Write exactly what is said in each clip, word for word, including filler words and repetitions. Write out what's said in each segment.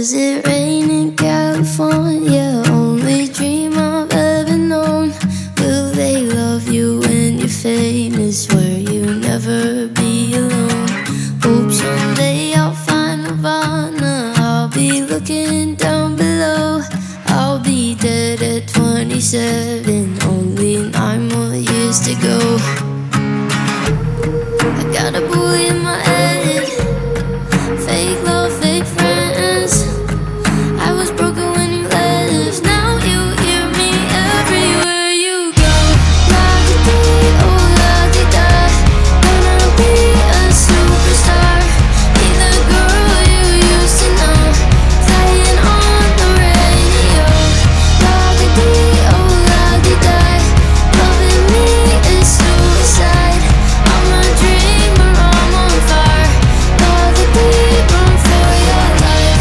Does it rain in California? Only dream I've ever known. Will they love you when you're famous, where you never be alone? Hope someday I'll find Nirvana. I'll be looking down below. I'll be dead at twenty-seven, only nine more years to go. I got a bully in my head, fake love, fake friends. I was broken when you left, now you hear me everywhere you go. La-di-dee, oh la-di-da, gonna be a superstar. Be the girl you used to know, playing on the radio. La-di-dee, oh la-di-da, loving me is suicide. I'm a dreamer, I'm on fire. La-di-dee, run for your life.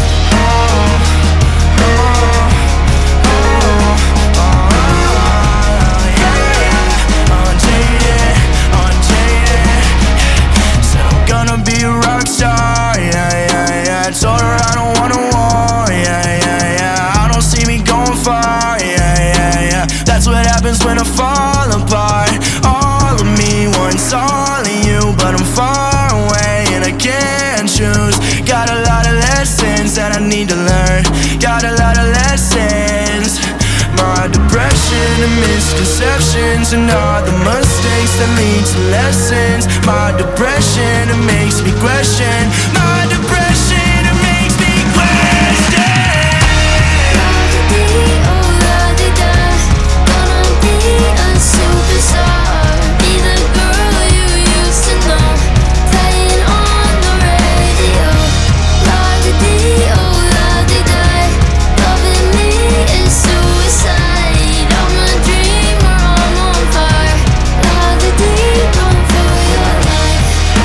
Gonna be a rock star, yeah, yeah, yeah. Told her I don't want a war, yeah, yeah, yeah. I don't see me going far, yeah, yeah, yeah. That's what happens when I fall apart. All of me wants all of you, but I'm far away and I can't choose. Got a lot of lessons that I need to learn. Got a lot of lessons. My depression and misconceptions and all the mistakes that lead to lessons. My depression, it makes me question. My depression, it makes me question. La-di-dee, oh la-di-da, gonna be a superstar. Be the girl you used to know, playing on the radio. La-di-dee, oh la-di-da, loving me is suicide. I'm a dreamer, I'm on fire. La-di-dee, run for your life.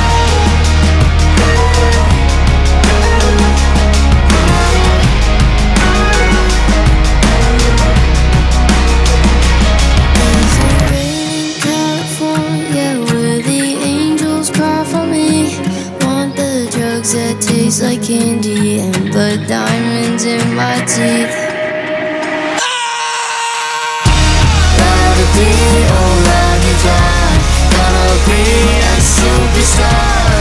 There's a rain in California where the angels cry for me. Want the drugs that taste like candy and blood diamonds in my teeth. La-di-dee, oh la-di-da, gonna be a superstar.